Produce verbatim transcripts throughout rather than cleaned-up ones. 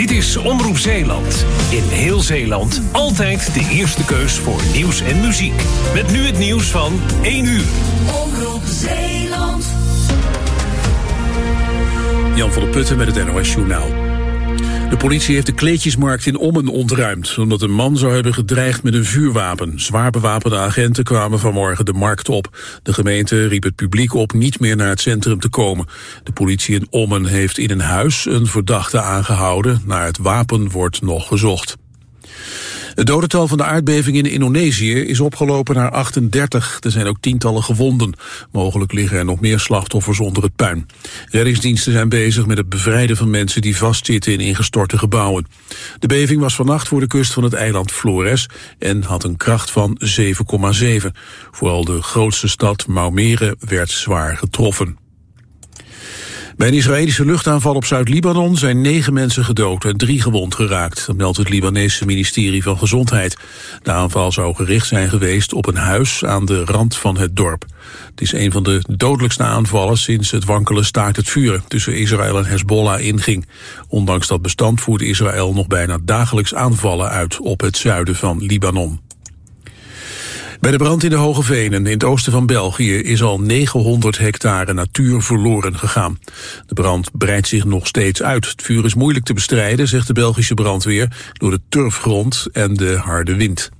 Dit is Omroep Zeeland. In heel Zeeland altijd de eerste keus voor nieuws en muziek. Met nu het nieuws van één uur. Omroep Zeeland. Jan van der Putten met het N O S Journaal. De politie heeft de kleedjesmarkt in Ommen ontruimd, omdat een man zou hebben gedreigd met een vuurwapen. Zwaar bewapende agenten kwamen vanmorgen de markt op. De gemeente riep het publiek op niet meer naar het centrum te komen. De politie in Ommen heeft in een huis een verdachte aangehouden. Naar het wapen wordt nog gezocht. Het dodental van de aardbeving in Indonesië is opgelopen naar achtendertig. Er zijn ook tientallen gewonden. Mogelijk liggen er nog meer slachtoffers onder het puin. Reddingsdiensten zijn bezig met het bevrijden van mensen die vastzitten in ingestorte gebouwen. De beving was vannacht voor de kust van het eiland Flores en had een kracht van zeven komma zeven. Vooral de grootste stad Maumere werd zwaar getroffen. Bij een Israëlische luchtaanval op Zuid-Libanon zijn negen mensen gedood en drie gewond geraakt. Dat meldt het Libanese ministerie van Gezondheid. De aanval zou gericht zijn geweest op een huis aan de rand van het dorp. Het is een van de dodelijkste aanvallen sinds het wankele staakt het vuren tussen Israël en Hezbollah inging. Ondanks dat bestand voert Israël nog bijna dagelijks aanvallen uit op het zuiden van Libanon. Bij de brand in de Hoge Venen in het oosten van België is al negenhonderd hectare natuur verloren gegaan. De brand breidt zich nog steeds uit. Het vuur is moeilijk te bestrijden, zegt de Belgische brandweer, door de turfgrond en de harde wind.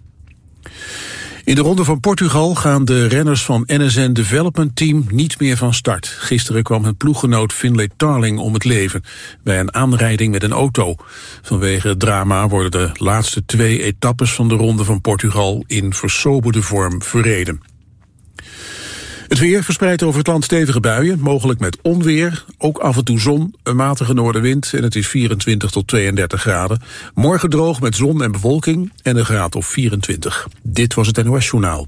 In de Ronde van Portugal gaan de renners van N S N Development Team niet meer van start. Gisteren kwam hun ploeggenoot Finlay Tarling om het leven bij een aanrijding met een auto. Vanwege het drama worden de laatste twee etappes van de Ronde van Portugal in versoberde vorm verreden. Het weer verspreidt over het land stevige buien, mogelijk met onweer, ook af en toe zon, een matige noordenwind en het is vierentwintig tot tweeëndertig graden. Morgen droog met zon en bewolking en een graad of vierentwintig. Dit was het N O S Journaal.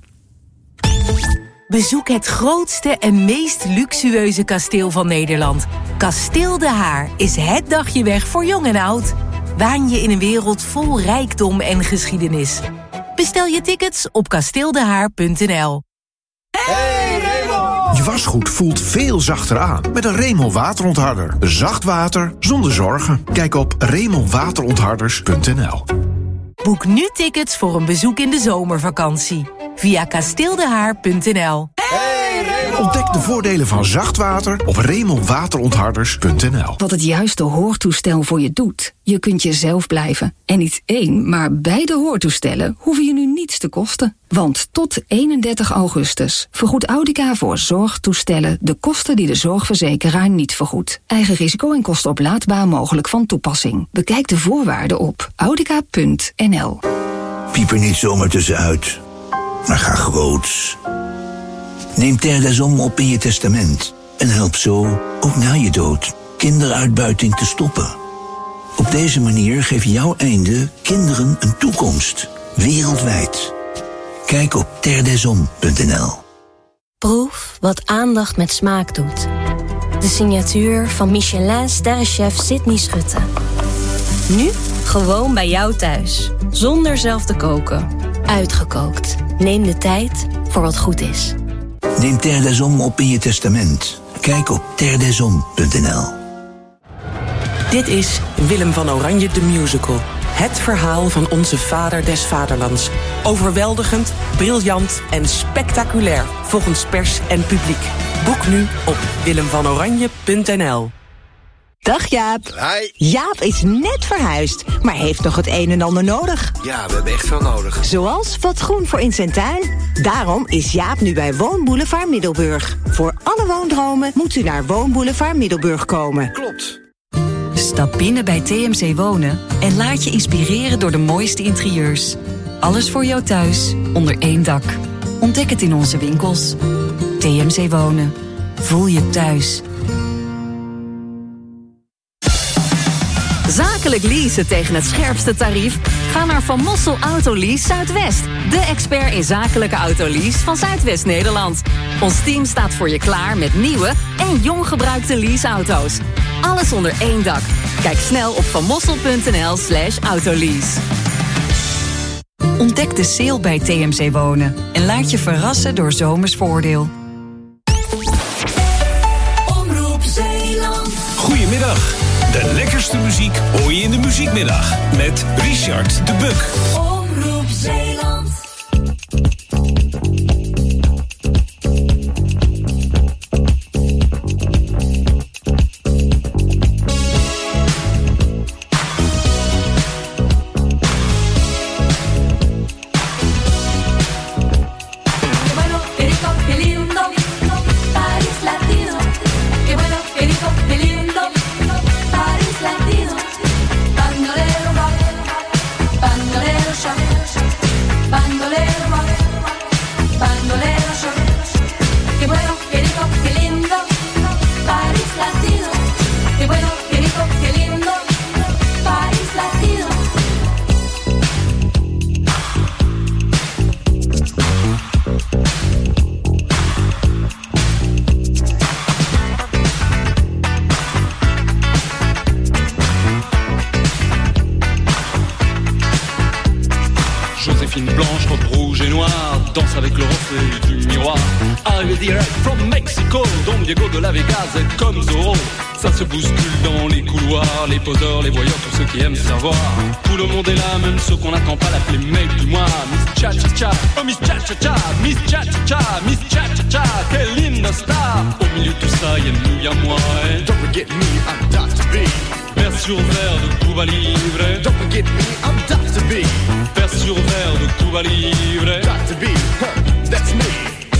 Bezoek het grootste en meest luxueuze kasteel van Nederland. Kasteel De Haar is het dagje weg voor jong en oud. Waan je in een wereld vol rijkdom en geschiedenis. Bestel je tickets op kasteeldehaar punt n l. Hey Raymond! Je wasgoed voelt veel zachter aan met een Raymond waterontharder. Zacht water zonder zorgen. Kijk op raymond waterontharders punt n l. Boek nu tickets voor een bezoek in de zomervakantie via kasteeldehaar punt n l. Hey Raymond! Ontdek de voordelen van zacht water op raymond waterontharders punt n l. Wat het juiste hoortoestel voor je doet. Je kunt jezelf blijven. En niet één, maar beide hoortoestellen hoeven je nu niets te kosten. Want tot eenendertig augustus vergoedt Audica voor zorgtoestellen de kosten die de zorgverzekeraar niet vergoedt. Eigen risico en kosten oplaadbaar mogelijk van toepassing. Bekijk de voorwaarden op audica punt n l. Piep er niet zomaar tussenuit, maar ga groots. Neem Terre des Hommes op in je testament en help zo, ook na je dood, kinderuitbuiting te stoppen. Op deze manier geeft jouw einde kinderen een toekomst, wereldwijd. Kijk op terre des hommes punt n l. Proef wat aandacht met smaak doet. De signatuur van Michelin-sterrenchef Sydney Schutte. Nu gewoon bij jou thuis, zonder zelf te koken. Uitgekookt. Neem de tijd voor wat goed is. Neem Terre des Hommes op in je testament. Kijk op terre des hommes punt n l. Dit is Willem van Oranje de Musical. Het verhaal van onze vader des vaderlands. Overweldigend, briljant en spectaculair volgens pers en publiek. Boek nu op willem van oranje punt n l. Dag Jaap. Hi. Jaap is net verhuisd, maar heeft nog het een en ander nodig. Ja, we hebben echt veel nodig. Zoals wat groen voor in zijn tuin. Daarom is Jaap nu bij Woonboulevard Middelburg. Voor alle woondromen moet u naar Woonboulevard Middelburg komen. Klopt. Stap binnen bij T M C Wonen en laat je inspireren door de mooiste interieurs. Alles voor jou thuis, onder één dak. Ontdek het in onze winkels. T M C Wonen. Voel je thuis. Zakelijk leasen tegen het scherpste tarief? Ga naar Van Mossel Autolease Zuidwest. De expert in zakelijke autolease van Zuidwest-Nederland. Ons team staat voor je klaar met nieuwe en jong gebruikte leaseauto's. Alles onder één dak. Kijk snel op vanmossel.nl slash autolease. Ontdek de sale bij T M C Wonen en laat je verrassen door zomers voordeel. Omroep Zeeland. Goedemiddag. De lekkerste muziek hoor je in de Muziekmiddag. Met Richard de Buck. Omroep Zeeland. Joséphine blanche, robe rouge et noire, danse avec le reflet du miroir. Arrivé direct from Mexico, Don Diego de la Vegas est comme Zorro. Ça se bouscule dans les couloirs, les poseurs, les voyeurs, tous ceux qui aiment savoir. Tout le monde est là, même ceux qu'on n'attend pas, l'appeler mec du mois. Miss Cha Cha Cha, oh Miss Cha Cha Cha, Miss Cha Cha Cha, Miss Cha Cha Cha, quelle linda star. Au milieu de tout ça, y'a nous, y'a moi, eh. Don't forget me, I'm Doctor B. Verre sur verre de Cuba Libre. Don't forget me, I'm Doctor B. Verre sur verre de Cuba Libre. Doctor B, huh, that's me.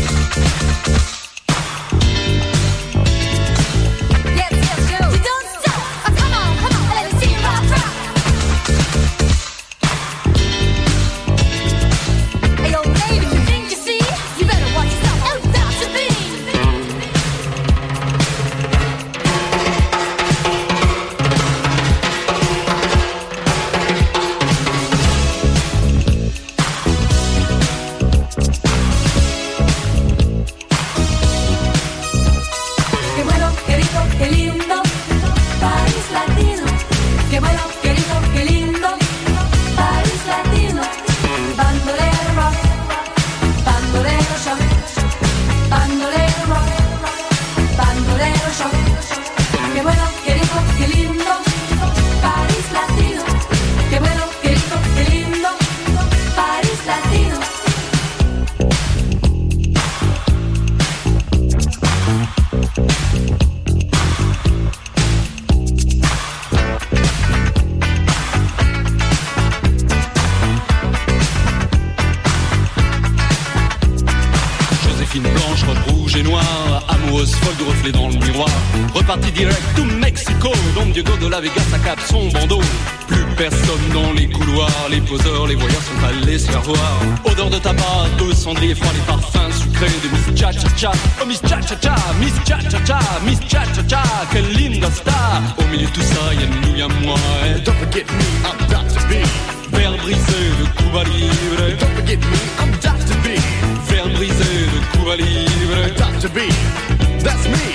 Reparti direct to Mexico, Don Diego de la Vegas accap son bandeau. Plus personne dans les couloirs, les poseurs, les voyeurs sont allés se faire voir. Odeur de tabac, de cendrier froid, les parfums sucrés de Miss Cha Cha Cha. Oh Miss Cha Cha Cha, Miss Cha Cha Cha, Miss Cha Cha Cha, quelle linda star. Au milieu de tout ça, y'a nous, y'a moi, eh. Don't forget me, I'm Doctor B. Verre brisé de Cuba Libre. Don't forget me, I'm Doctor B. Verre brisé de Cuba Libre. Doctor B, that's me.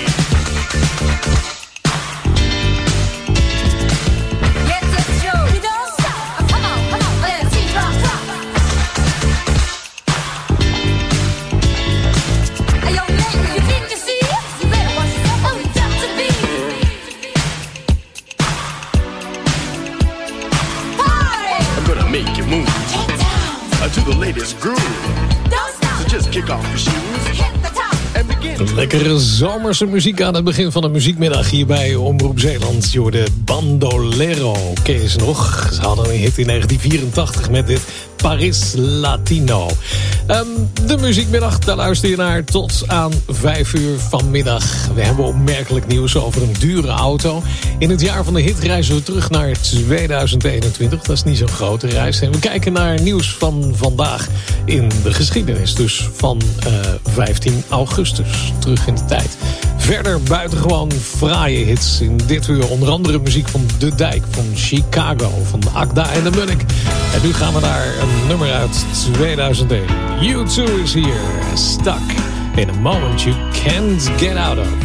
Lekkere zomerse muziek aan het begin van de muziekmiddag hier bij Omroep Zeeland. Je hoorde Bandolero. Ken je ze nog? Ze hadden een hit in negentien vierentachtig met dit Paris Latino. Um, de muziekmiddag, daar luister je naar tot aan vijf uur vanmiddag. We hebben opmerkelijk nieuws over een dure auto. In het jaar van de hit reizen we terug naar tweeduizend eenentwintig. Dat is niet zo'n grote reis. En we kijken naar nieuws van vandaag in de geschiedenis. Dus van uh, vijftien augustus, terug in de tijd. Verder buitengewoon fraaie hits in dit uur. Onder andere muziek van De Dijk, van Chicago, van Akda en de Munnik. En nu gaan we naar een nummer uit tweeduizend één. U two is here, stuck in a moment you can't get out of.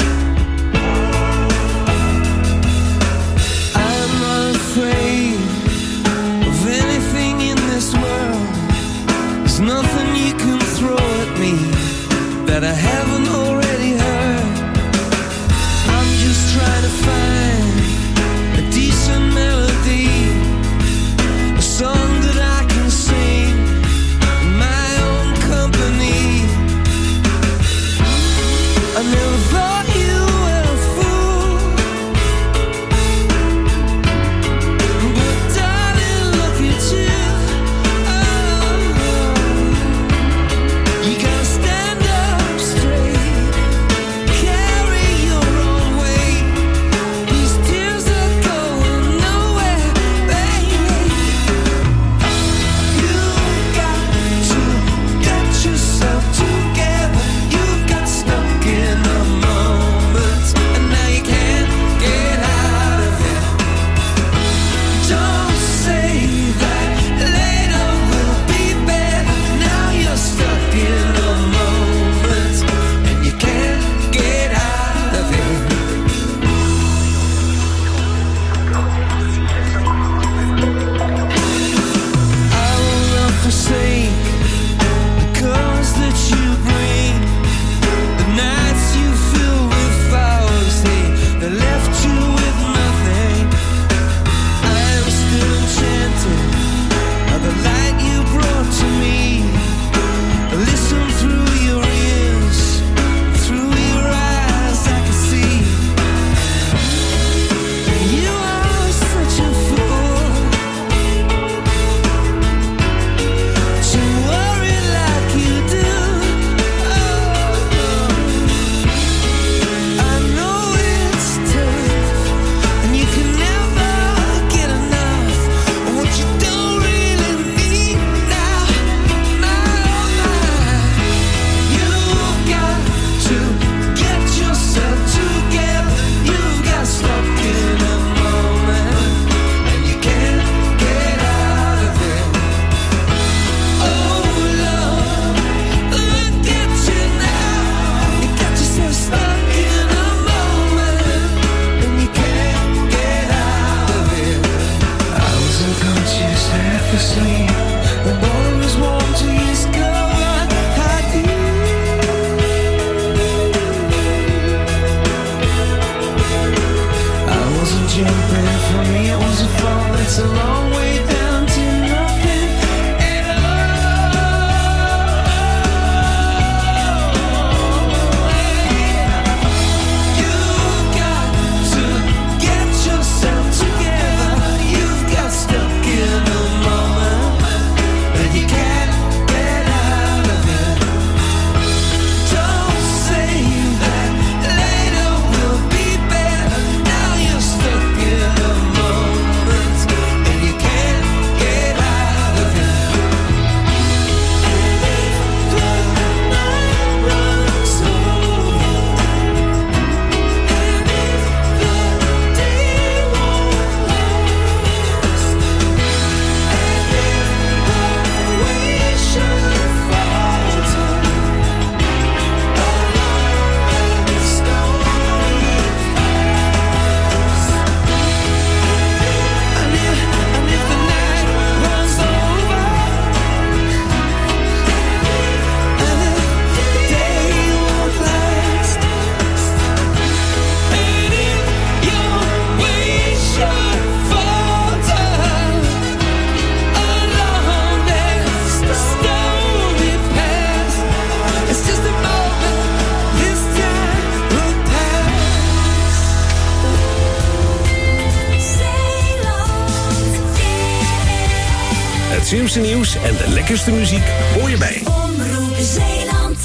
I'm not afraid of anything in this world. There's nothing you can throw at me that I haven't already heard. I'm just trying to find jumping for me. It was a fall that's a long way down to nothing at all. You've got to get yourself together. You've got stuck in a moment that you can't get out of it. Don't say that later will be better. Now you're stuck in a moment and you can't get out of it. And if the night runs over, and if the day won't last, and if the way should falter along the stony paths, and if, and if the night runs over, and if the day won't last, and if your way should falter along that stony path, it's just a moment, this time will pass. Het slimste nieuws en de lekkerste muziek hoor je bij Omroep Zeeland.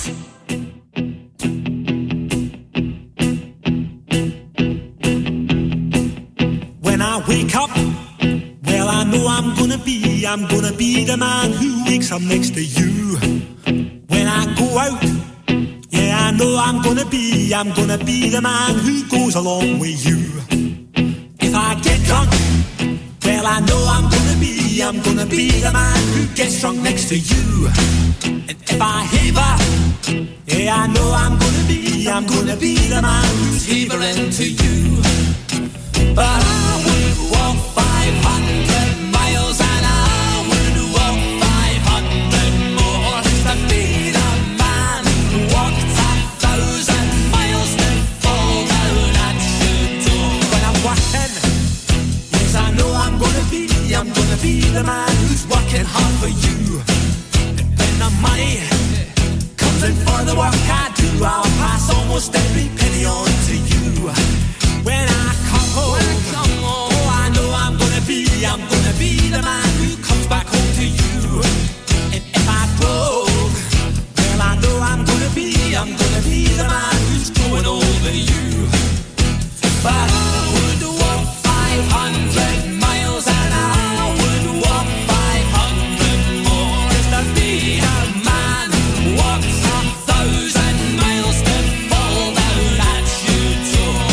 When I wake up, well, I know I'm gonna be, I'm gonna be the man who wakes up next to you. When I go out, yeah, I know I'm gonna be, I'm gonna be the man who goes along with you. If I get drunk, well, I know I'm gonna be, I'm gonna be the man who gets drunk next to you. And if I haver, yeah, I know I'm gonna be, I'm gonna be the man who's havering to you. But I would walk five hundred miles and I would walk five hundred more to be the man who walked a thousand miles to fall down at your door. When I'm working, yes, I know I'm gonna be, I'm gonna be the man who's working hard for you. And when the money comes in for the work I do, I'll pass almost every penny on to you. When I come home, when I come home, oh, I know I'm gonna be, I'm gonna be the man who comes back home to you. And if I broke, well, I know I'm gonna be, I'm gonna be the man who's going over you. But I would walk five hundred miles and I would walk five hundred more just to be the man who walks a thousand miles to fall down at your door.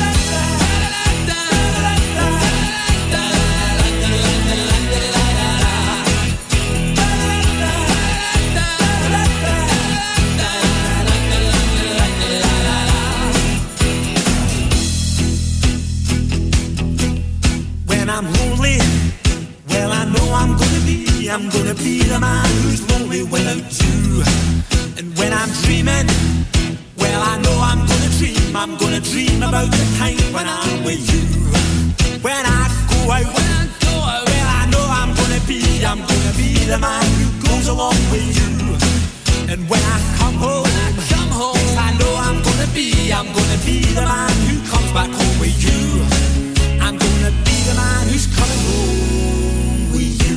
When I'm lonely, well, I know I'm gonna be, I'm gonna be the man who's lonely without you. And when I'm dreaming, well, I know I'm gonna dream, I'm gonna dream about the time when I'm with you. When I go out, when I go out, well, I know I'm gonna be, I'm gonna be the man who goes along with you. And when I come home, when I come home, yes, I know I'm gonna be, I'm gonna be the man who comes back home with you. I'm gonna be the man who's coming home with you.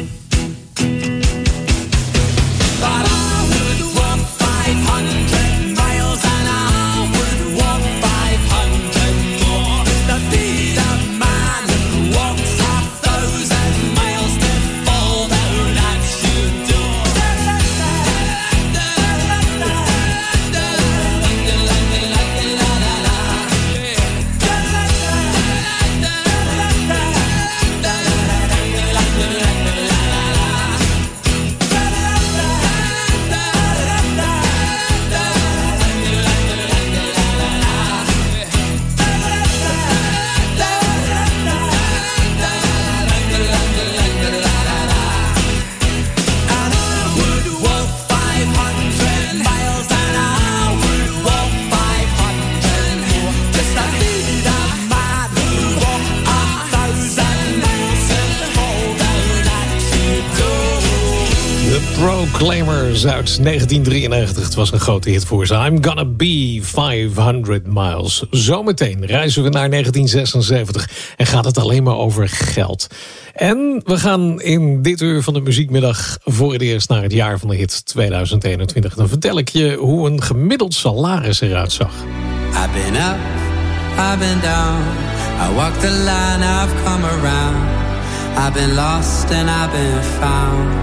But I would walk five hundred miles and I would walk five hundred more to be the man who walks a thousand miles to fall down at your door. Proclaimers uit negentien drieënnegentig. Het was een grote hit voor ze. I'm gonna be vijfhonderd miles. Zometeen reizen we naar negentien zesenzeventig en gaat het alleen maar over geld. En we gaan in dit uur van de muziekmiddag voor het eerst naar het jaar van de hit tweeduizend eenentwintig. Dan vertel ik je hoe een gemiddeld salaris eruit zag. I've been up, I've been down. I walked the line, I've come around. I've been lost and I've been found.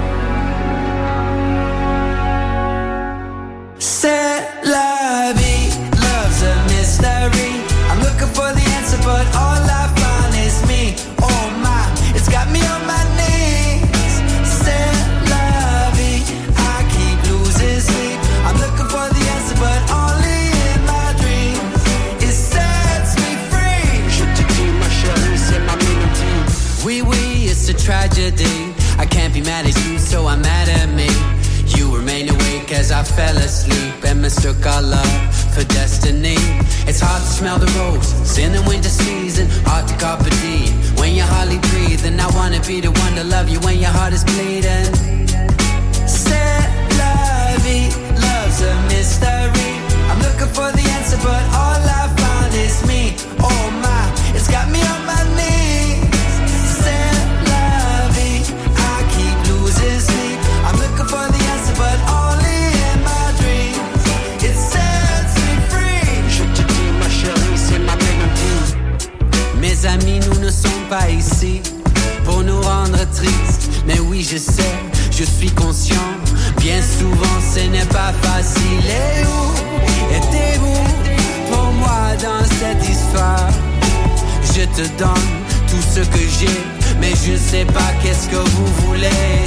C'est la vie, love's a mystery. I'm looking for the answer, but all I find is me. Oh my, it's got me on my knees. C'est la vie, I keep losing sleep. I'm looking for the answer, but only in my dreams. It sets me free. Je te dis, ma chérie, c'est ma mélodie. Oui, oui, it's a tragedy. I can't be mad at you, so I'm mad at me. You remain awake as I fell asleep and mistook our love for destiny. It's hard to smell the roses in the winter season, hard to carpe diem when you're hardly breathing. I wanna be the one to love you when your heart is bleeding. C'est la vie, love's a mystery. I'm looking for the answer, but all I find is me. Oh my, it's got me on my knees. C'est la vie, I keep losing sleep. I'm looking for the answer, but only in my dreams. It sets me free. Je te dis, ma chérie, c'est ma mélodie. Mes amis, nous ne sommes pas ici pour nous rendre tristes. Mais oui, je sais, je suis conscient. Bien souvent, ce n'est pas facile. Et où étiez-vous pour moi dans cette histoire? Je te donne tout ce que j'ai, mais je ne sais pas qu'est-ce que vous voulez.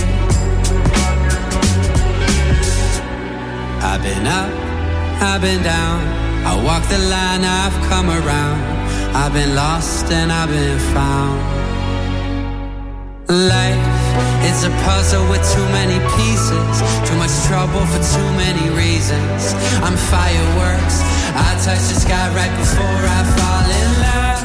I've been up, I've been down. I walk the line, I've come around. I've been lost and I've been found. Life, it's a puzzle with too many pieces. Too much trouble for too many reasons. I'm fireworks, I touch the sky right before I fall in love.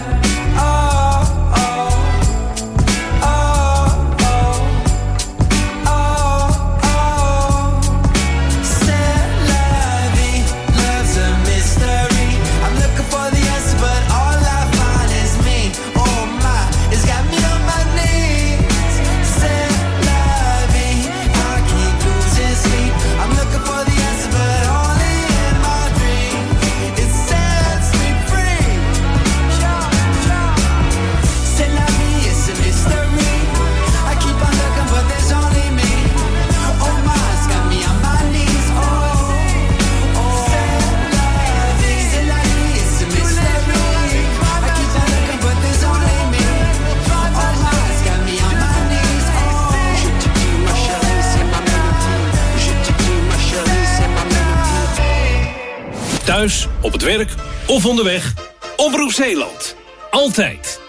Thuis, op het werk of onderweg. Omroep Zeeland. Altijd.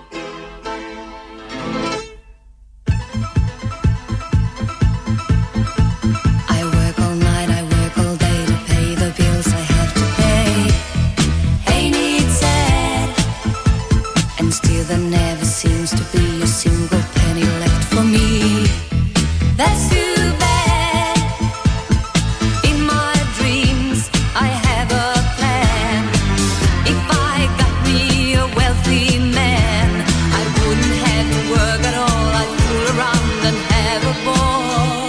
I work all night, I work all day to pay the bills I have to pay. Ain't it sad? And still there never seems to be a single penny left for me. That's too bad. In my dreams I have a plan. If I got me a wealthy man, I wouldn't have to work at all. I'd fool around and have a ball.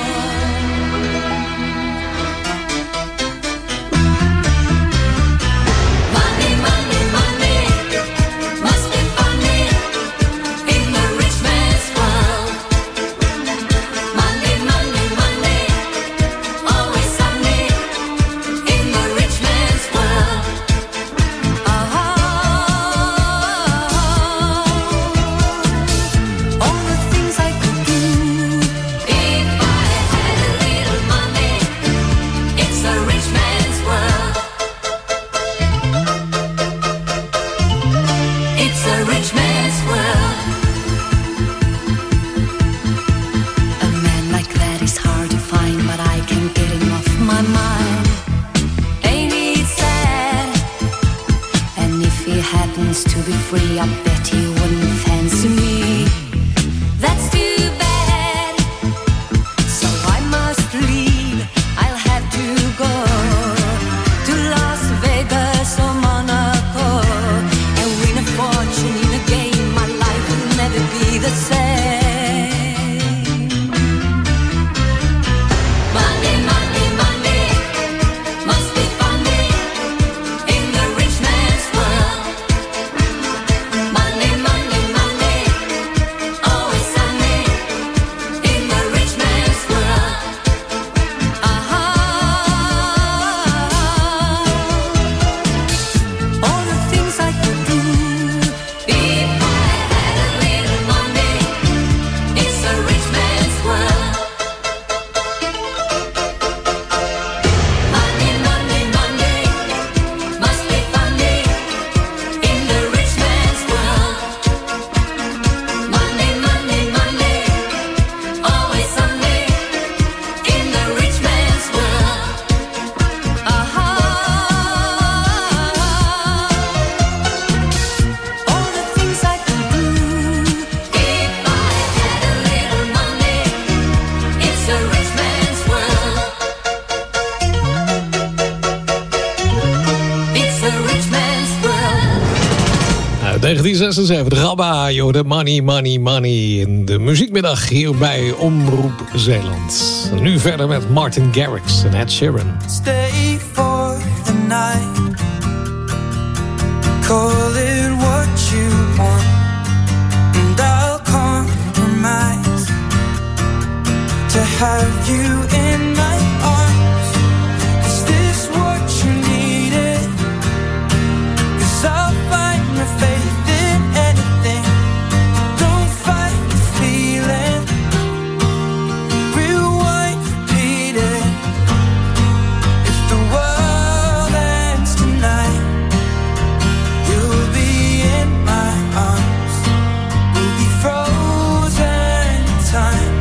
Money, money, money must be funny in the rich man's world. Money, money, negentien zesenzeventig. Rabba, joh, de money, money, money. In de muziekmiddag hier bij Omroep Zeeland. Nu verder met Martin Garrix en Ed Sheeran. Stay for the night. Call it what you want, and I'll compromise to have you in my arms. Is this what you needed? 'Cause I'll find my faith in anything. Don't fight the feeling. Rewind, repeat it. If the world ends tonight, you'll be in my arms. We'll be frozen in time.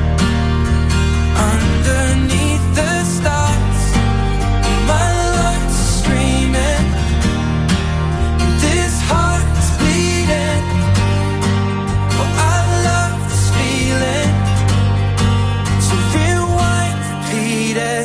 Underneath the stars, my lungs are screaming. This heart is bleeding. Oh, I love this feeling. So rewind, repeat it.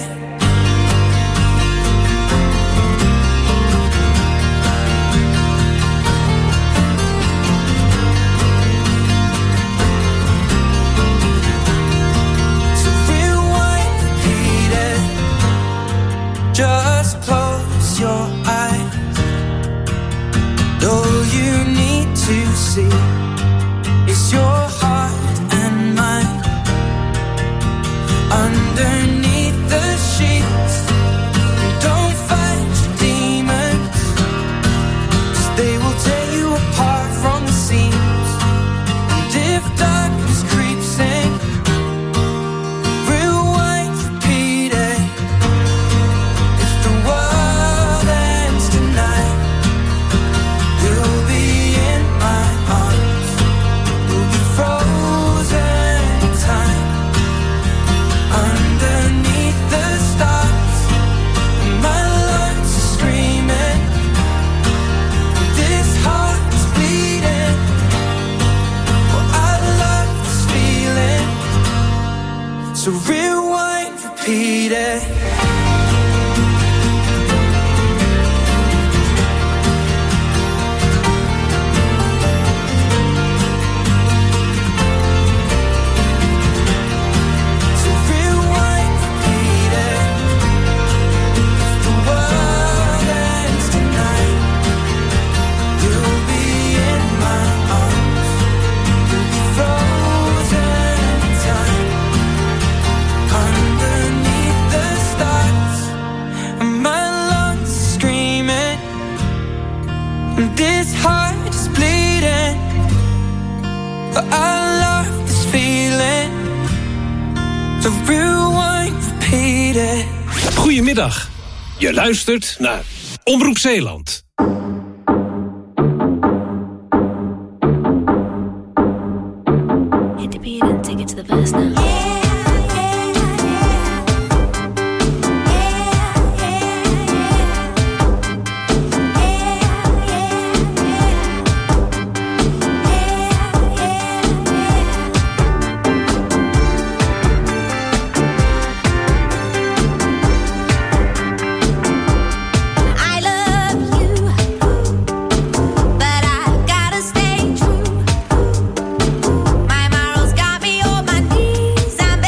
So rewind, repeat it. Just close your eyes. All you need to see is your heart and mine. Underneath the sheets, don't fight your demons, 'cause they will tear you apart from the seams. And if darkness creeps in, rewind, repeat it. If the world ends tonight, you'll be in my arms. We'll be frozen in time. Underneath the stars, my lungs are screaming. This heart is bleeding. Oh, I love this feeling. So rewind, repeat it. So rewind, repeat it. If the world ends tonight, you'll be in my arms. You'll be frozen in time. Underneath the stars, and my lungs are screaming. And this heart is bleeding. But I love this feeling. So rewind, repeat it. Goedemiddag. Je luistert naar Omroep Zeeland. Hit the beat and take it to the verse now. I love you, but I gotta stay true. My morals got me on my knees. I'm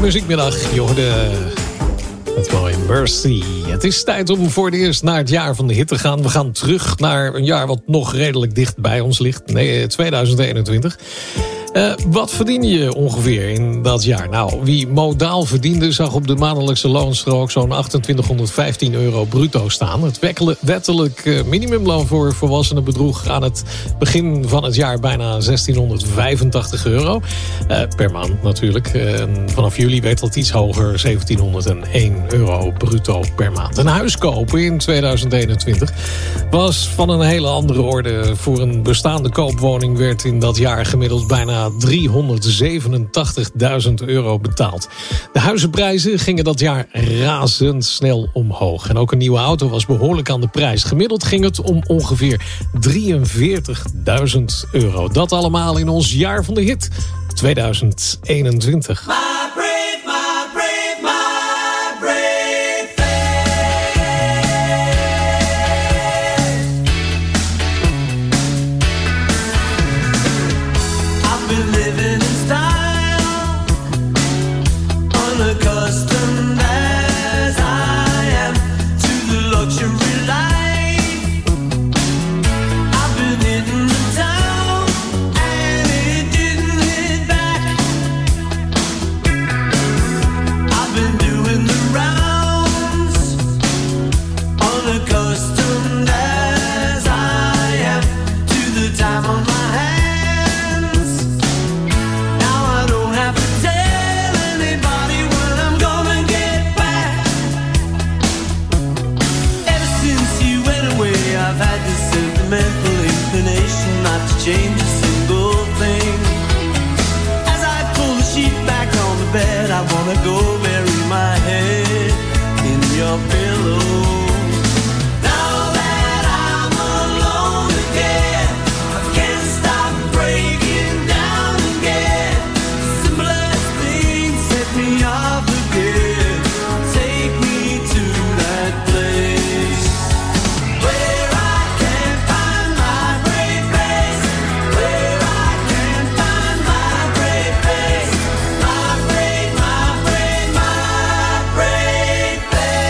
muziekmiddag. Je hoorde het mooie Mercy. Het is tijd om voor het eerst naar het jaar van de hit te gaan. We gaan terug naar een jaar wat nog redelijk dicht bij ons ligt. Nee, tweeduizend eenentwintig. Uh, wat verdien je ongeveer in dat jaar? Nou, wie modaal verdiende zag op de maandelijkse loonstrook zo'n achtentwintighonderdvijftien euro bruto staan. Het wettelijk uh, minimumloon voor volwassenen bedroeg aan het begin van het jaar bijna zestienhonderdvijfentachtig euro. Uh, per maand natuurlijk. Uh, vanaf juli werd dat iets hoger, zeventienhonderdéén euro bruto per maand. Een huis kopen in tweeduizend eenentwintig was van een hele andere orde. Voor een bestaande koopwoning werd in dat jaar gemiddeld bijna driehonderdzevenentachtigduizend euro betaald. De huizenprijzen gingen dat jaar razendsnel omhoog. En ook een nieuwe auto was behoorlijk aan de prijs. Gemiddeld ging het om ongeveer drieënveertigduizend euro. Dat allemaal in ons jaar van de hit tweeduizend eenentwintig. Change a single thing. As I pull the sheet back on the bed, I wanna go bury my head in your pillow. Now that I'm alone again, I can't stop breaking down again. Simplest things set me off again. Take me to that place where I can find my brave face. Where I can find my brave face, my brave, my brave, my brave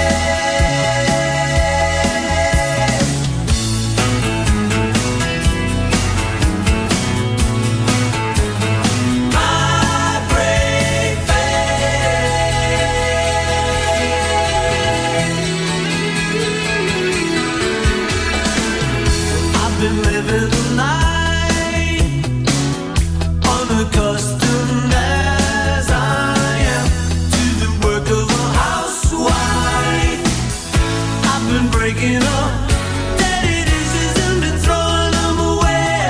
I've been living the night, unaccustomed as I am to the work of a housewife. I've been breaking up dirty dishes and been throwing them away.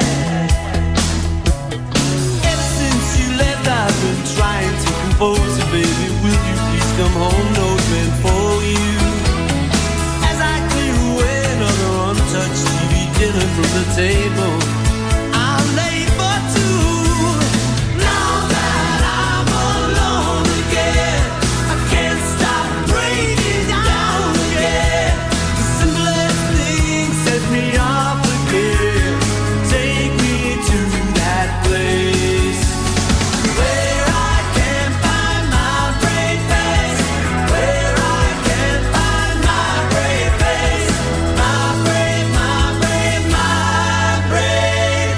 Ever since you left, I've been trying to compose it, baby. Will you please come home? Note meant for you. As I clear away another untouched T V dinner from the table, I'm late for two. Now that I'm alone again, I can't stop breaking down again. The simplest things set me off again. Take me to that place where I can find my brave face. Where I can find my brave face. My brave, my brave, my brave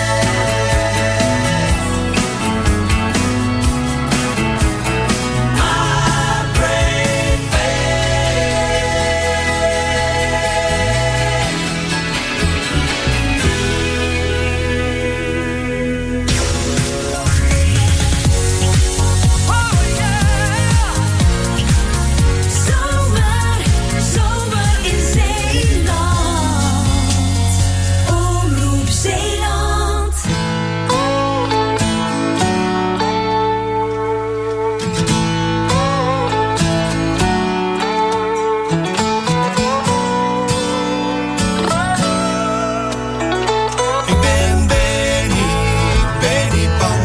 face. My brave Zomer, zomer in Zeeland. Omroep Zeeland. Ik ben Benny, Benny Pan.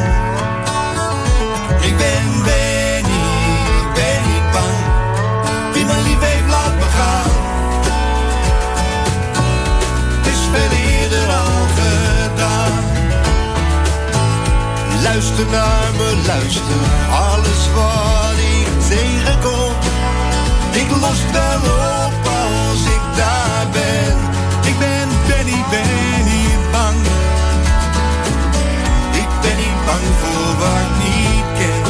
Ik ben Benny, Benny Pan. Wie me lief heeft, laat me gaan. Het is veel eerder al gedaan. Luister naar me, luister. Alles wat lost wel op als ik daar ben. Ik ben, ben niet, ben niet bang. Ik ben niet bang voor wat ik niet ken.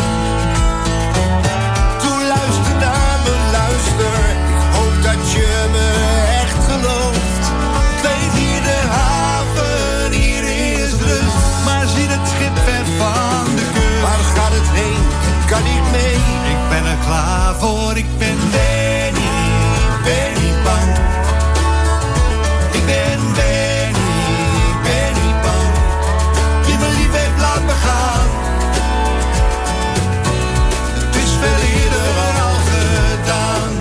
Toen luister naar me, luister. Ik hoop dat je me echt gelooft. Ik weet hier de haven, hier is rust. Maar zie het schip ver van de kust. Waar gaat het heen? Kan ik mee? Ik ben er klaar voor. Ik ben ben niet, ben niet bang. Ik ben ben niet, ben niet bang. Wie me lief heeft, laat me gaan. Het is veel eerder al gedaan.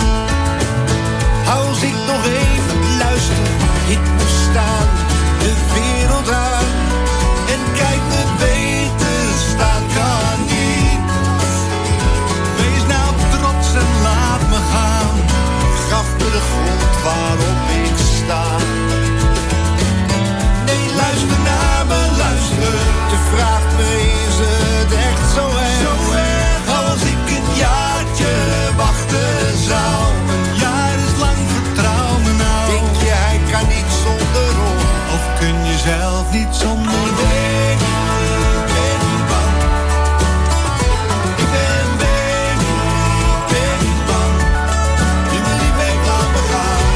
Als ik nog even luister, ik moet staan de wereld aan. En kijk me beter staan kan niet. Wees nou trots en laat me gaan. Gaf me de grond waarop ik sta. Nee, luister naar me, luister. Je vraagt me, is het echt zo erg? Zo erg. Als ik een jaartje wachten zou. Een jaar is lang, vertrouw me nou. Denk je, hij kan niet zonder ons? Of kun je zelf niet zonder ons? Ik ben niet bang. Ik ben, ben niet, ben niet bang. Wie me lief heeft, laat me gaan.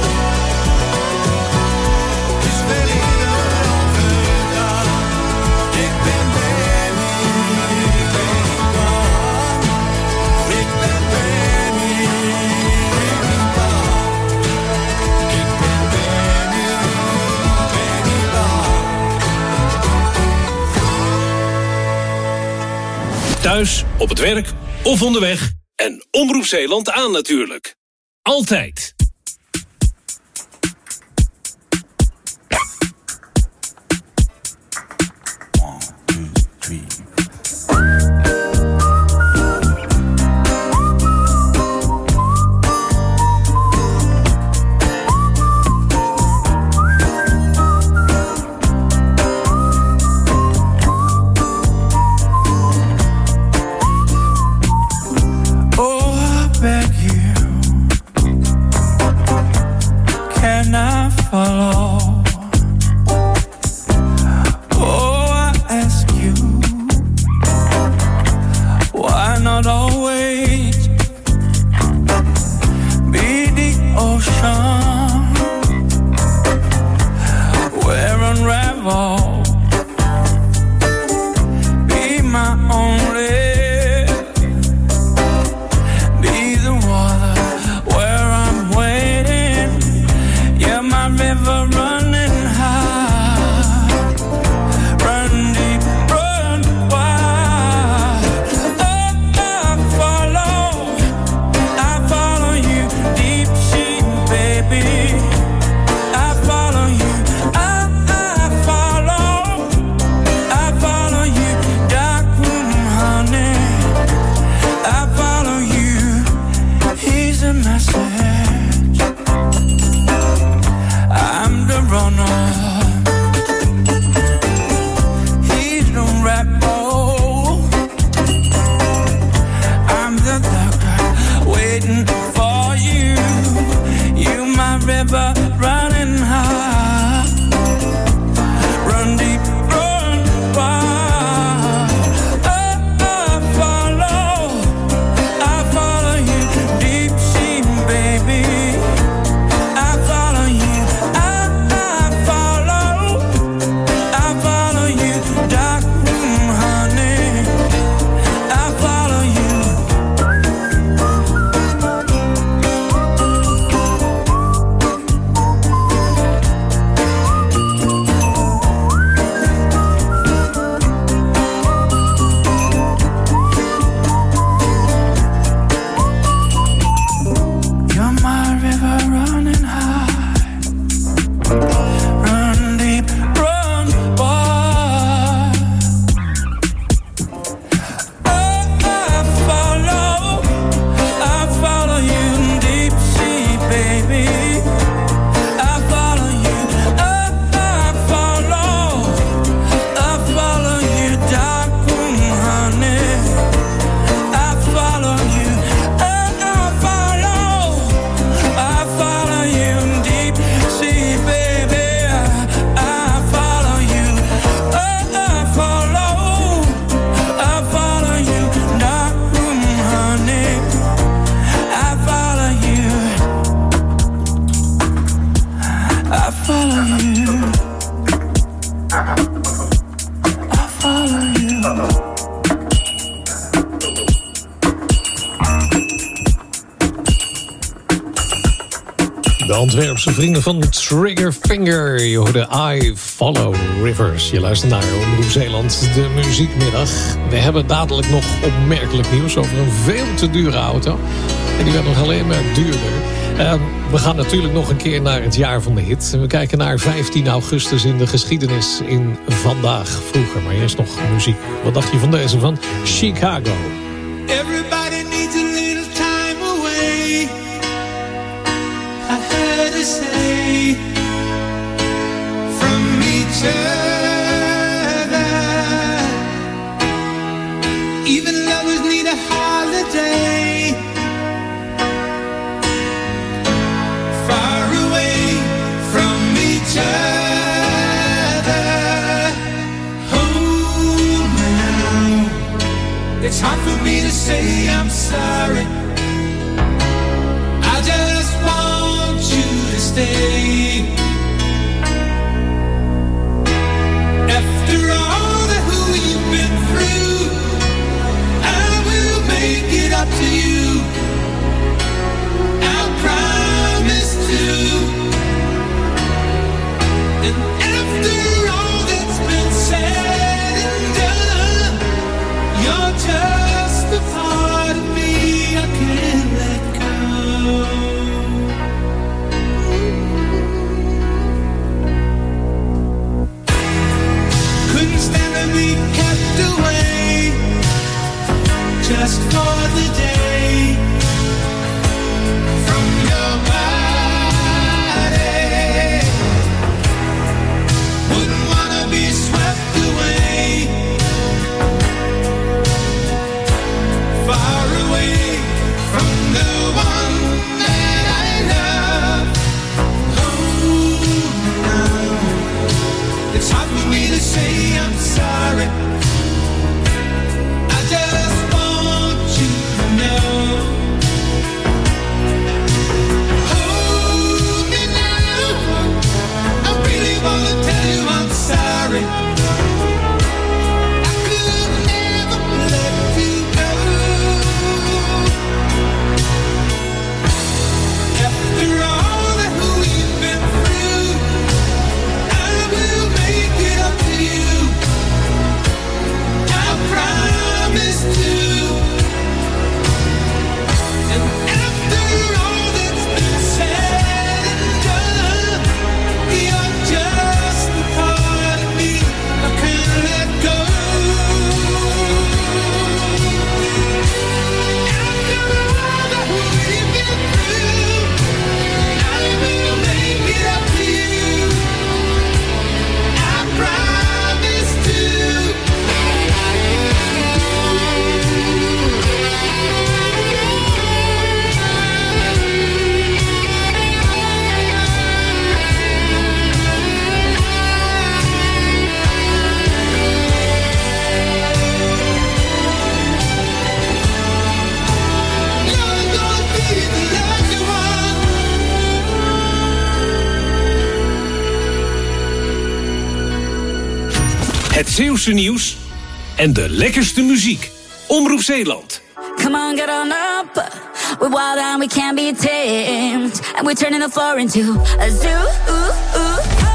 Het is veel eerder al gedaan. Ik ben, ben niet, ben niet bang. Ik ben, ben niet, ben niet bang. Ik ben, ben niet, ben niet bang. Thuis, op het werk of onderweg. En Omroep Zeeland aan natuurlijk. Altijd. Oh, I beg you, can I follow? Oh, I ask you, why not always be the ocean where unravel, be my only. Be the water where I'm waiting. Yeah, my river running high. Run deep, run wide. Oh, I follow, I follow you, deep sea, baby. I follow you, I, I follow, I follow you, dark room, honey. I follow you. Here's a message. I'm the runner. He's the rebel. I'm the doctor waiting for you. You, my river, running high. Run deep, run wide. Oh, I follow, I follow you, deep sea, baby. De Antwerpse vrienden van Trigger Finger. Je hoorde I Follow Rivers. Je luistert naar Omroep Zeeland, de muziekmiddag. We hebben dadelijk nog opmerkelijk nieuws over een veel te dure auto. En die werd nog alleen maar duurder. Uh, we gaan natuurlijk nog een keer naar het jaar van de hit. We kijken naar vijftien augustus in de geschiedenis in Vandaag Vroeger. Maar eerst nog muziek. Wat dacht je van deze van Chicago? Everybody needs a little time away. I heard her say from each other. Even lovers need a holiday. Far away from each other. Oh, now it's hard for me to say I'm sorry. I just want you to stay. After all that we've been through, I will make it up to you. I promise to. And after all that's been said and done, you're just a part of me I can't let go. Couldn't stand to be kept away just for the day from your body. Wouldn't wanna be swept away, far away from the one that I love. Oh, no, it's hard for me to say I'm sorry. I just want you to know. Hold me now, I really wanna tell you I'm sorry. I could never let you go. After all that we've been through, I will make it up to you. I promise to. And after all that's been said and done, you're just a part of me I can't let go. After all that we've been through, I will make it up to you. I promise to. Het Zeeuwse nieuws en de lekkerste muziek. Omroep Zeeland. Come on, get on up. We're wild and we can't be tamed. And we're turning the floor into a zoo. Ooh, ooh.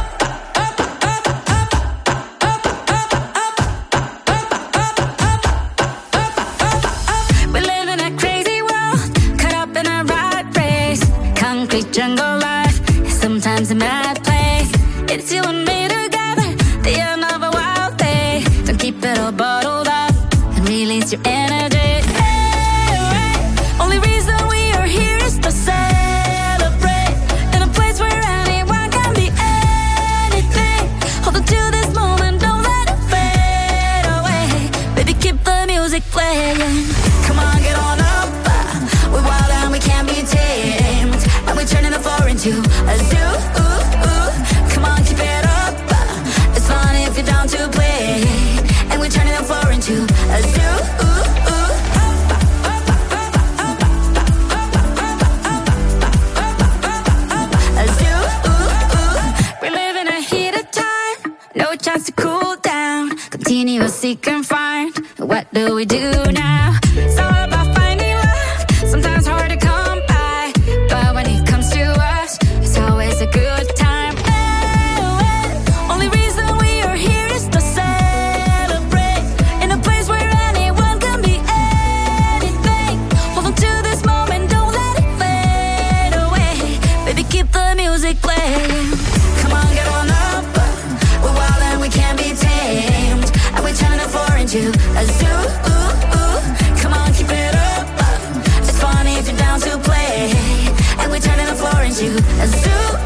We live in a crazy world, caught up in a rat race. Concrete jungle life, sometimes a mad place. It's you and me together, the end of a wild day. Don't keep it all bottled up and release your energy. Hey, hey. Only reason we are here is to celebrate in a place where anyone can be anything. Hold on to this moment, don't let it fade away. Baby, keep the music playing. Come on, get on up. We're wild and we can't be tamed. And we're turning the floor into a zoo. Ooh, ooh. Come on, keep it up. It's fun if you're down to play. And we're turning the floor into a zoo. Ooh, ooh. A zoo. Ooh, ooh. We're living a heated time, no chance to cool down. Continuous seek and find. What do we do now? It's all about finding love. Sometimes hard to come by, but when it comes to us, it's foreign to a zoo.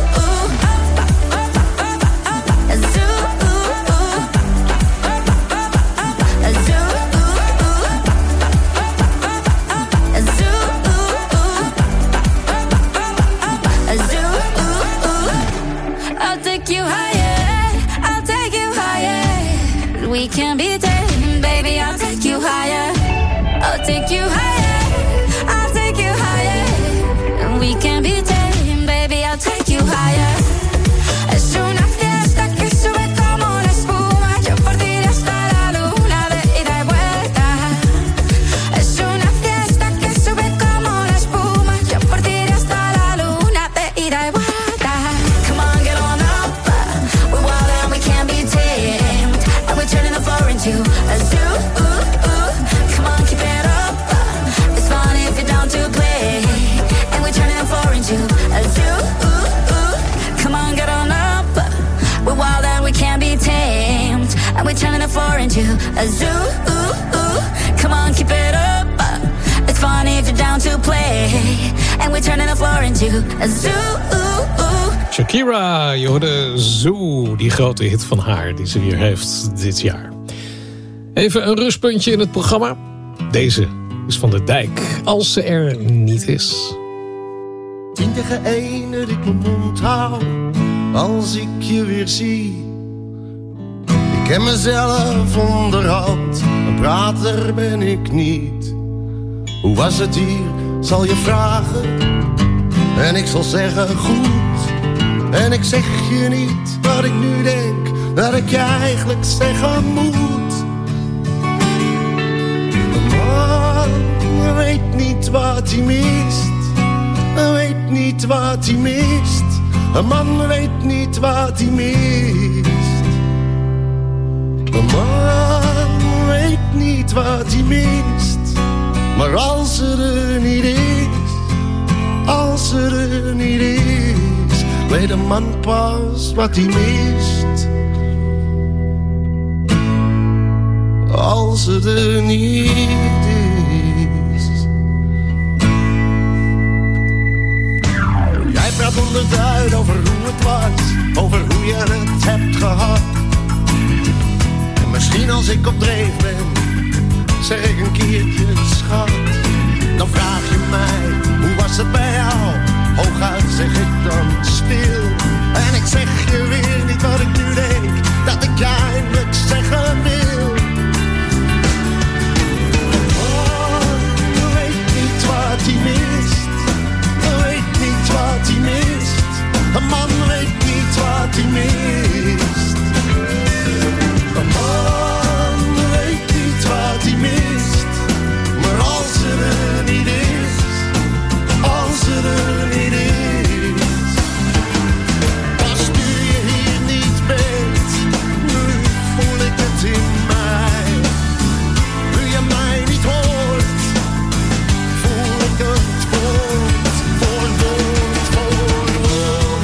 We can be taken, baby, I'll take you higher. I'll take you higher, I'll take you higher. We can be taken, baby, I'll take you higher. Es una fiesta que sube como la espuma. Yo por ti hasta la luna de ida y vuelta. Es una fiesta que sube como la espuma. Yo por ti hasta la luna de ida y vuelta. Come on, get on up. We're wild and we can't be tamed. And we're turning the floor into a zoo. Come on, keep it up. It's fun if you're down to play. And we're turning the floor into a zoo. Come on, get on up. We're wild and we can't be tamed. And we're turning the floor into a zoo. Come on, keep it up. It's fun if you're down to play. And we're turning the floor into a zoo. Shakira, je hoorde Zoo, die grote hit van haar die ze weer heeft dit jaar. Even een rustpuntje in het programma. Deze is van de Dijk, als ze er niet is. Tien tegen één dat ik mijn mond hou, als ik je weer zie. Ik ken mezelf onderhand, een prater ben ik niet. Hoe was het hier, zal je vragen, en ik zal zeggen goed. En ik zeg je niet wat ik nu denk, dat ik je eigenlijk zeggen moet. Een man weet niet wat hij mist, weet niet wat hij mist. Een man weet niet wat hij mist. Een man weet niet wat hij mist. Maar als ze er niet is, als ze er niet is, weet een man pas wat hij mist. Als het er niet is. Jij praat onderduid over hoe het was, over hoe je het hebt gehad. En misschien als ik op dreef ben, zeg ik een keertje schat. Dan vraag je mij, hoe was het bij jou? Hooguit zeg ik dan stil. En ik zeg je weer niet wat ik nu denk, dat ik je eindelijk zeggen wil. Oh, weet niet wat hij mist, weet niet wat hij mist. Een man weet niet wat hij mist. Een man weet niet wat hij mist. Maar als er niet is, als er niet is, als nu je hier niet bent, nu voel ik het in mij. Nu je mij niet hoort, voel ik het woord voor woord voor woord.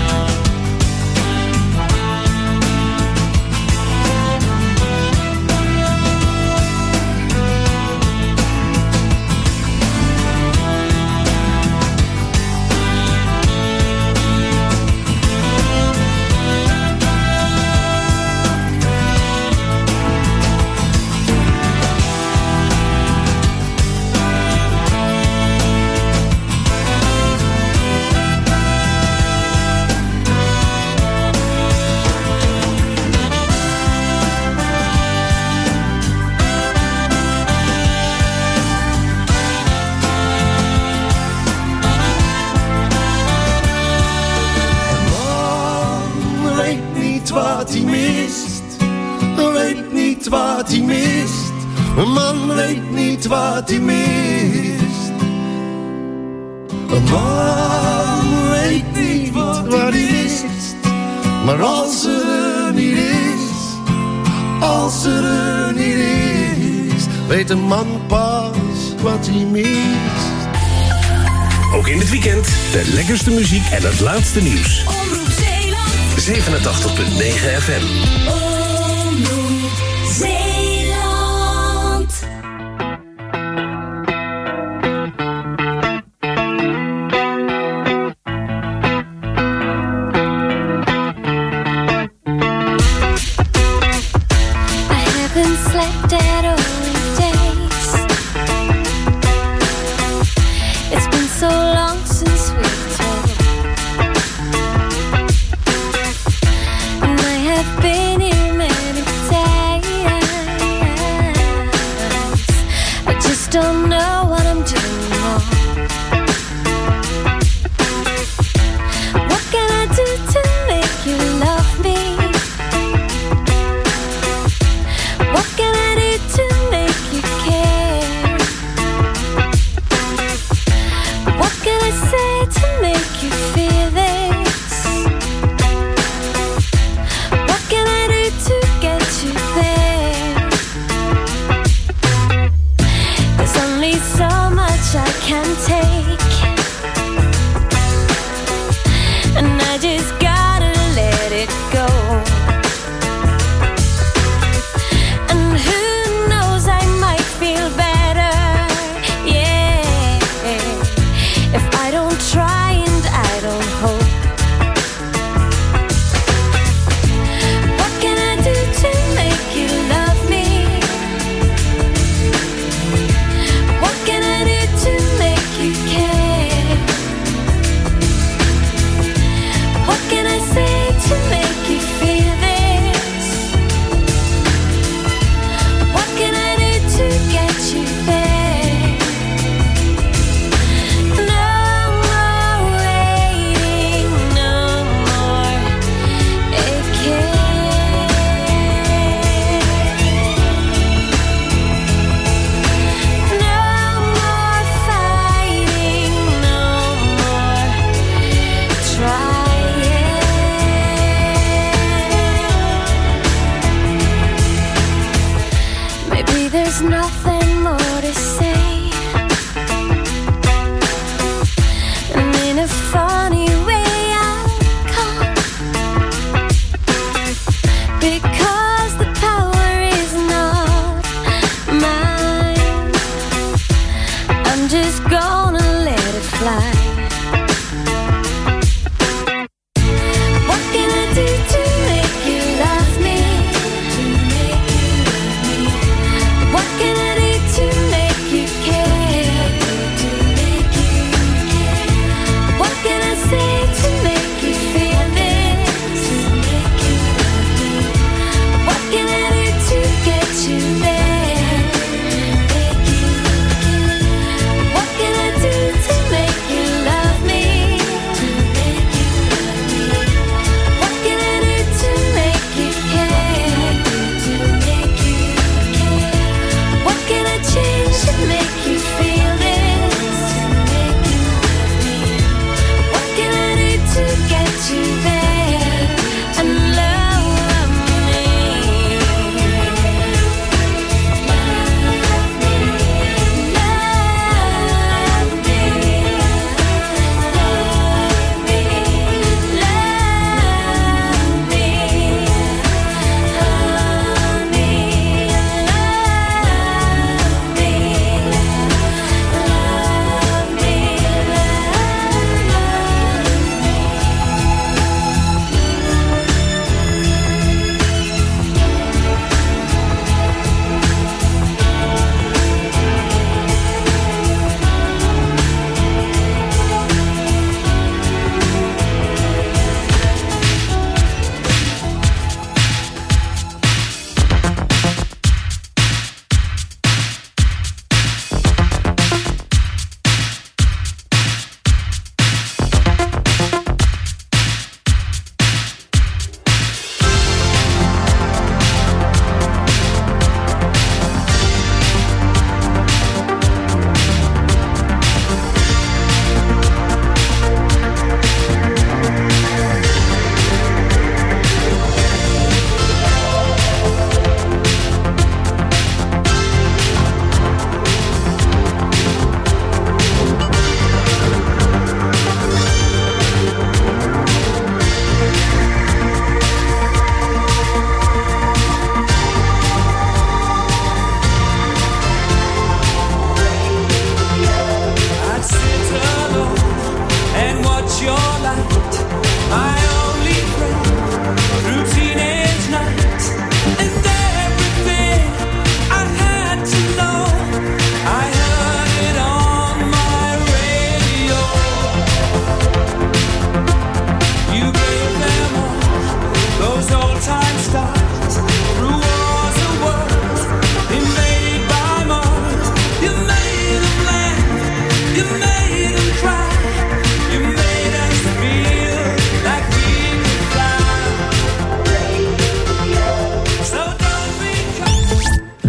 Wat hij mist, weet niet wat hij mist. Een man weet niet wat hij mist. Een man weet niet wat hij mist. Maar als er niet is, als er niet is, weet een man pas wat hij mist. Ook in het weekend de lekkerste muziek en het laatste nieuws. Omroep Zeeland. zevenentachtig komma negen F M. Omroep Zeeland.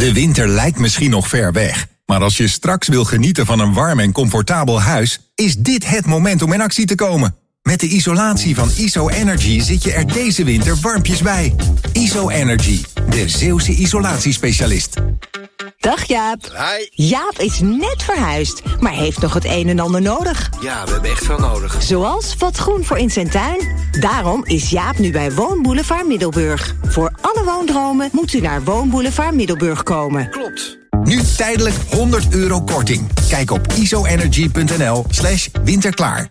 De winter lijkt misschien nog ver weg. Maar als je straks wil genieten van een warm en comfortabel huis, is dit het moment om in actie te komen. Met de isolatie van I S O Energy zit je er deze winter warmpjes bij. I S O Energy, de Zeeuwse isolatiespecialist. Dag Jaap. Hi. Jaap is net verhuisd, maar heeft nog het een en ander nodig. Ja, we hebben echt veel nodig. Zoals wat groen voor in zijn tuin. Daarom is Jaap nu bij Woonboulevard Middelburg. Voor alle woondromen moet u naar Woonboulevard Middelburg komen. Klopt. Nu tijdelijk honderd euro korting. Kijk op isoenergy.nl slash winterklaar.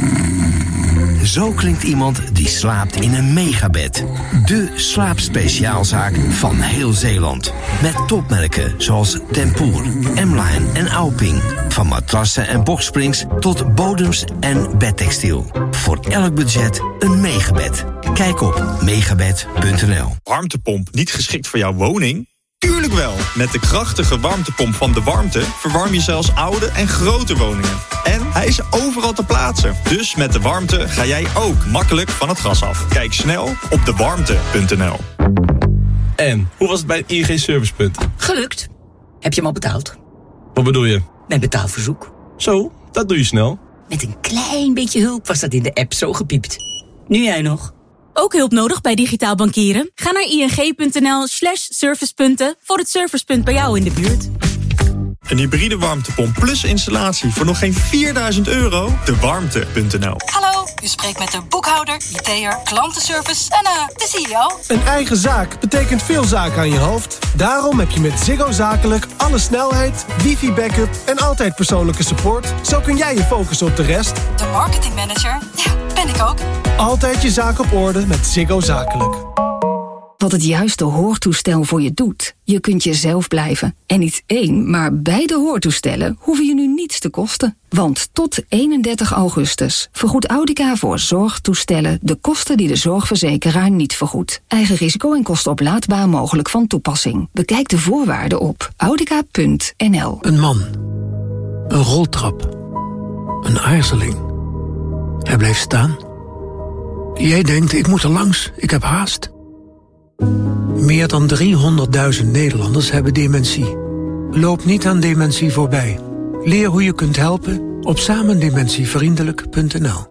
Zo klinkt iemand die slaapt in een megabed. De slaapspeciaalzaak van heel Zeeland. Met topmerken zoals Tempoor, M-Line en Auping. Van matrassen en boxsprings tot bodems en bedtextiel. Voor elk budget een megabed. Kijk op megabed punt n l. Warmtepomp niet geschikt voor jouw woning? Tuurlijk wel! Met de krachtige warmtepomp van De Warmte verwarm je zelfs oude en grote woningen. En hij is overal te plaatsen. Dus met De Warmte ga jij ook makkelijk van het gas af. Kijk snel op de warmte punt n l. En, hoe was het bij het I N G Servicepunt? Gelukt. Heb je hem al betaald? Wat bedoel je? Mijn betaalverzoek. Zo, dat doe je snel. Met een klein beetje hulp was dat in de app zo gepiept. Nu jij nog. Ook hulp nodig bij digitaal bankieren? Ga naar ing.nl slash servicepunten voor het servicepunt bij jou in de buurt. Een hybride warmtepomp plus installatie voor nog geen vierduizend euro? de warmte punt n l. Hallo, u spreekt met de boekhouder, I T'er, klantenservice en uh, de C E O. Een eigen zaak betekent veel zaken aan je hoofd. Daarom heb je met Ziggo Zakelijk alle snelheid, wifi-backup en altijd persoonlijke support. Zo kun jij je focussen op de rest. De marketingmanager, ja, ben ik ook. Altijd je zaak op orde met Ziggo Zakelijk. Wat het juiste hoortoestel voor je doet. Je kunt jezelf blijven. En niet één, maar beide hoortoestellen hoeven je nu niets te kosten. Want tot eenendertig augustus vergoedt Audica voor zorgtoestellen de kosten die de zorgverzekeraar niet vergoedt. Eigen risico en kosten oplaadbaar mogelijk van toepassing. Bekijk de voorwaarden op audica punt n l. Een man. Een roltrap. Een aarzeling. Hij blijft staan. Jij denkt, ik moet er langs, ik heb haast. Meer dan driehonderdduizend Nederlanders hebben dementie. Loop niet aan dementie voorbij. Leer hoe je kunt helpen op samendementievriendelijk punt n l.